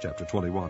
Chapter 21.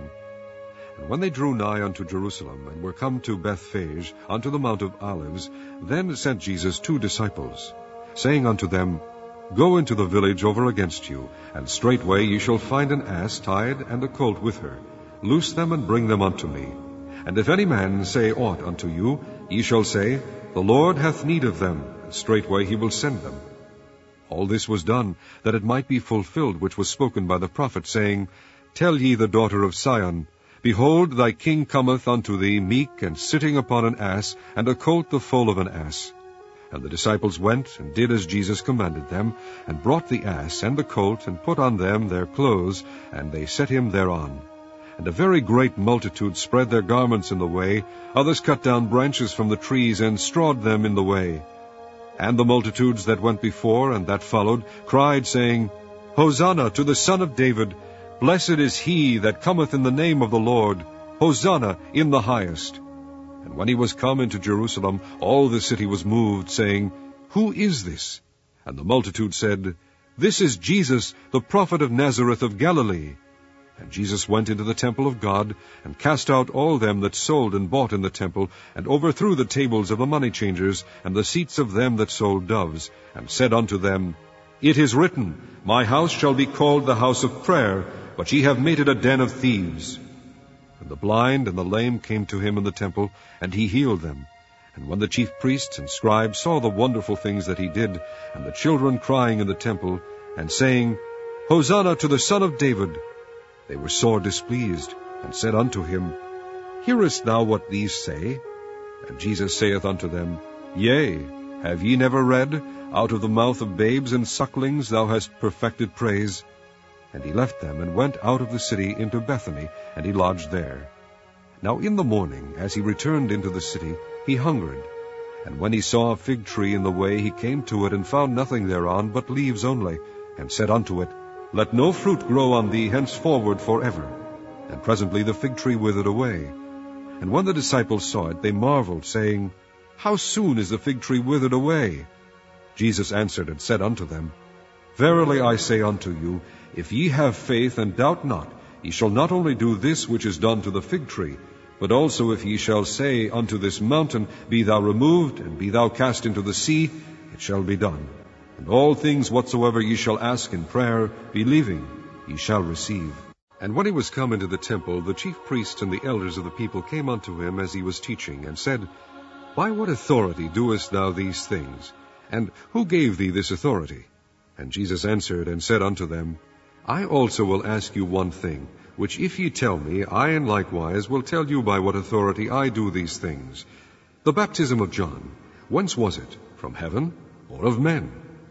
And when they drew nigh unto Jerusalem, and were come to Bethphage, unto the Mount of Olives, then sent Jesus 2 disciples, saying unto them, Go into the village over against you, and straightway ye shall find an ass tied, and a colt with her. Loose them, and bring them unto me. And if any man say aught unto you, ye shall say, The Lord hath need of them, and straightway he will send them. All this was done, that it might be fulfilled which was spoken by the prophet, saying, Tell ye the daughter of Sion, Behold, thy king cometh unto thee meek, and sitting upon an ass, and a colt the foal of an ass. And the disciples went, and did as Jesus commanded them, and brought the ass and the colt, and put on them their clothes, and they set him thereon. And a very great multitude spread their garments in the way, others cut down branches from the trees, and strawed them in the way. And the multitudes that went before and that followed cried, saying, Hosanna to the Son of David! Blessed is he that cometh in the name of the Lord! Hosanna in the highest! And when he was come into Jerusalem, all the city was moved, saying, Who is this? And the multitude said, This is Jesus, the prophet of Nazareth of Galilee. And Jesus went into the temple of God, and cast out all them that sold and bought in the temple, and overthrew the tables of the money changers, and the seats of them that sold doves, and said unto them, It is written, My house shall be called the house of prayer, but ye have made it a den of thieves. And the blind and the lame came to him in the temple, and he healed them. And when the chief priests and scribes saw the wonderful things that he did, and the children crying in the temple, and saying, Hosanna to the Son of David, they were sore displeased, and said unto him, Hearest thou what these say? And Jesus saith unto them, Yea, have ye never read, Out of the mouth of babes and sucklings thou hast perfected praise? And he left them, and went out of the city into Bethany, and he lodged there. Now in the morning, as he returned into the city, he hungered. And when he saw a fig tree in the way, he came to it, and found nothing thereon but leaves only, and said unto it, Let no fruit grow on thee henceforward forever. And presently the fig tree withered away. And when the disciples saw it, they marveled, saying, How soon is the fig tree withered away? Jesus answered and said unto them, Verily I say unto you, if ye have faith and doubt not, ye shall not only do this which is done to the fig tree, but also if ye shall say unto this mountain, Be thou removed, and be thou cast into the sea, it shall be done. And all things whatsoever ye shall ask in prayer, believing, ye shall receive. And when he was come into the temple, the chief priests and the elders of the people came unto him as he was teaching, and said, By what authority doest thou these things? And who gave thee this authority? And Jesus answered and said unto them, I also will ask you one thing, which if ye tell me, I in likewise will tell you by what authority I do these things. The baptism of John, whence was it? From heaven, or of men?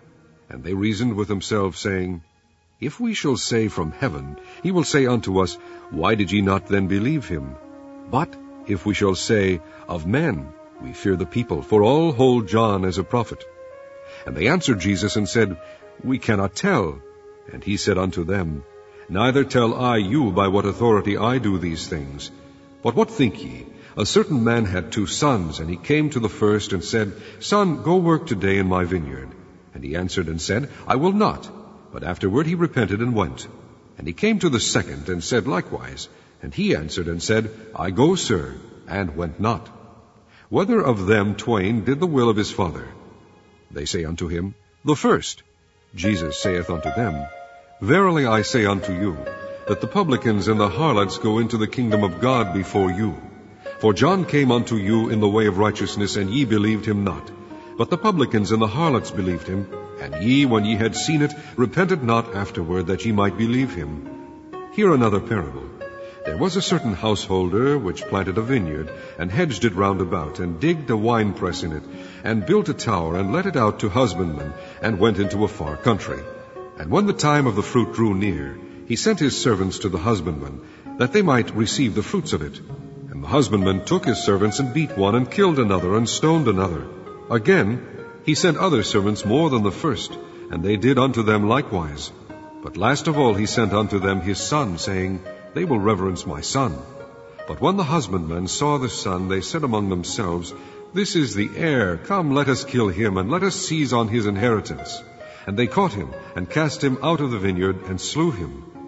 And they reasoned with themselves, saying, If we shall say from heaven, he will say unto us, Why did ye not then believe him? But if we shall say, Of men, we fear the people, for all hold John as a prophet. And they answered Jesus and said, We cannot tell. And he said unto them, Neither tell I you by what authority I do these things. But what think ye? A certain man had 2 sons, and he came to the first and said, Son, go work today in my vineyard. And he answered and said, I will not. But afterward he repented and went. And he came to the second and said likewise. And he answered and said, I go, sir, and went not. Whether of them twain did the will of his father? They say unto him, The first. Jesus saith unto them, Verily I say unto you, that the publicans and the harlots go into the kingdom of God before you. For John came unto you in the way of righteousness, and ye believed him not. But the publicans and the harlots believed him. And ye, when ye had seen it, repented not afterward, that ye might believe him. Hear another parable. There was a certain householder which planted a vineyard, and hedged it round about, and digged a winepress in it, and built a tower, and let it out to husbandmen, and went into a far country. And when the time of the fruit drew near, he sent his servants to the husbandmen, that they might receive the fruits of it. And the husbandmen took his servants, and beat one, and killed another, and stoned another. Again he sent other servants more than the first, and they did unto them likewise. But last of all he sent unto them his son, saying, They will reverence my son. But when the husbandmen saw the son, they said among themselves, This is the heir. Come, let us kill him, and let us seize on his inheritance. And they caught him, and cast him out of the vineyard, and slew him.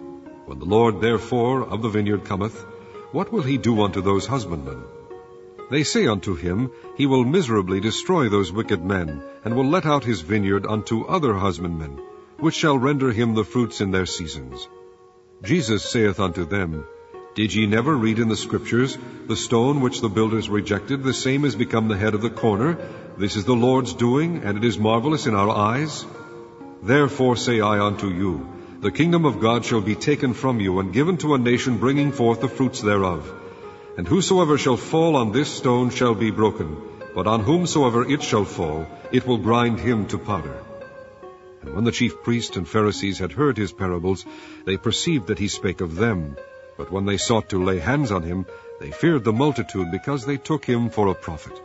When the Lord therefore of the vineyard cometh, what will he do unto those husbandmen? They say unto him, He will miserably destroy those wicked men, and will let out his vineyard unto other husbandmen, which shall render him the fruits in their seasons. Jesus saith unto them, Did ye never read in the Scriptures, The stone which the builders rejected, the same is become the head of the corner? This is the Lord's doing, and it is marvelous in our eyes. Therefore say I unto you, The kingdom of God shall be taken from you, and given to a nation bringing forth the fruits thereof. And whosoever shall fall on this stone shall be broken, but on whomsoever it shall fall, it will grind him to powder. And when the chief priests and Pharisees had heard his parables, they perceived that he spake of them. But when they sought to lay hands on him, they feared the multitude, because they took him for a prophet.